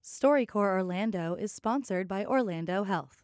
StoryCorps Orlando is sponsored by Orlando Health.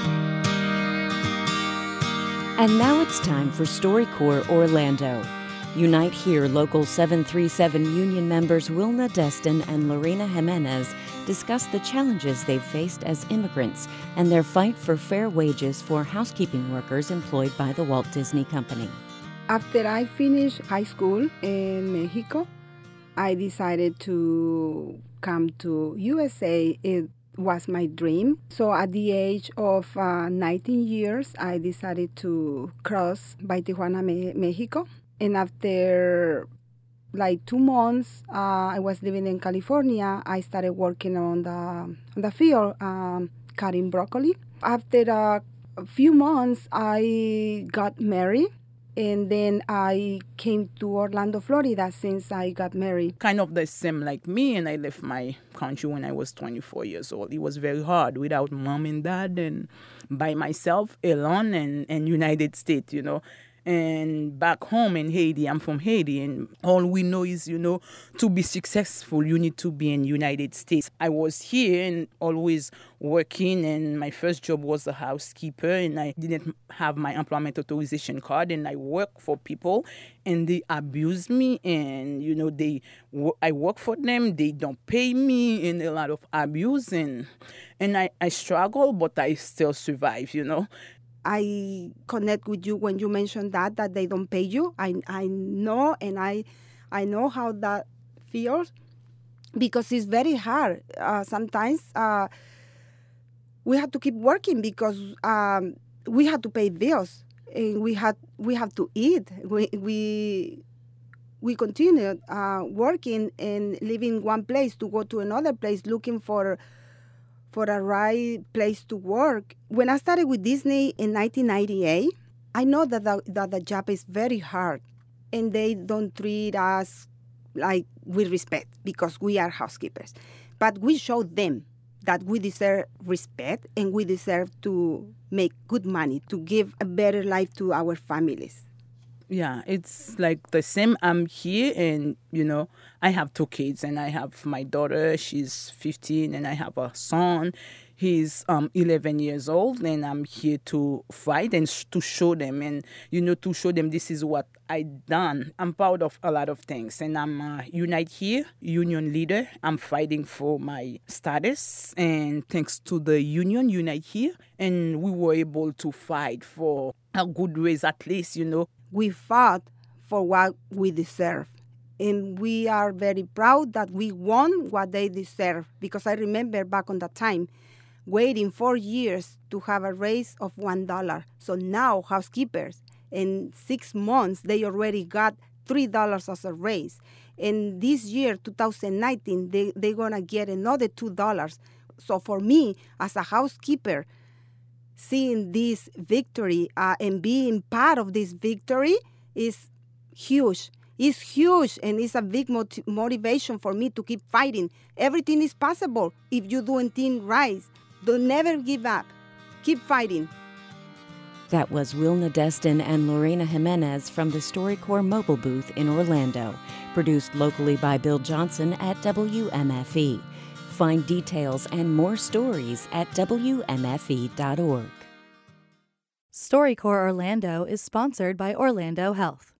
And now it's time for StoryCorps Orlando. Unite Here Local 737 union members Wilna Destin and Lorena Jimenez discuss the challenges they've faced as immigrants and their fight for fair wages for housekeeping workers employed by the Walt Disney Company. After I finished high school in Mexico, I decided to come to USA. It was my dream. So at the age of 19 years, I decided to cross by Tijuana, Mexico. And after like 2 months, I was living in California. I started working on the field, cutting broccoli. After a few months, I got married. And then I came to Orlando, Florida since I got married. Kind of the same like me, and I left my country when I was 24 years old. It was very hard without mom and dad and by myself alone in United States, And back home in Haiti, I'm from Haiti, and all we know is, to be successful, you need to be in United States. I was here and always working, and my first job was a housekeeper, and I didn't have my employment authorization card, and I worked for people, and they abuse me, and, I work for them, they don't pay me, and a lot of abuse, and I struggle, but I still survive, I connect with you when you mentioned that they don't pay you. I know, and I know how that feels because it's very hard. Sometimes we have to keep working because we have to pay bills and we have to eat. We continue working and leaving one place to go to another place looking for a right place to work. When I started with Disney in 1998, I know that the job is very hard and they don't treat us like with respect because we are housekeepers. But we show them that we deserve respect and we deserve to make good money, to give a better life to our families. Yeah, it's like the same. I'm here and, I have 2 kids and I have my daughter, she's 15, and I have a son. He's 11 years old, and I'm here to fight and to show them and, to show them this is what I done. I'm proud of a lot of things, and I'm a Unite Here union leader. I'm fighting for my status, and thanks to the union Unite Here, and we were able to fight for a good raise at least, We fought for what we deserve. And we are very proud that we won what they deserve. Because I remember back on that time, waiting 4 years to have a raise of $1. So now housekeepers, in 6 months, they already got $3 as a raise. And this year, 2019, they're going to get another $2. So for me, as a housekeeper, seeing this victory and being part of this victory is huge. It's huge, and it's a big motivation for me to keep fighting. Everything is possible if you're doing things right. Don't never give up. Keep fighting. That was Wilna Destin and Lorena Jimenez from the StoryCorps mobile booth in Orlando, produced locally by Bill Johnson at WMFE. Find details and more stories at WMFE.org. StoryCorps Orlando is sponsored by Orlando Health.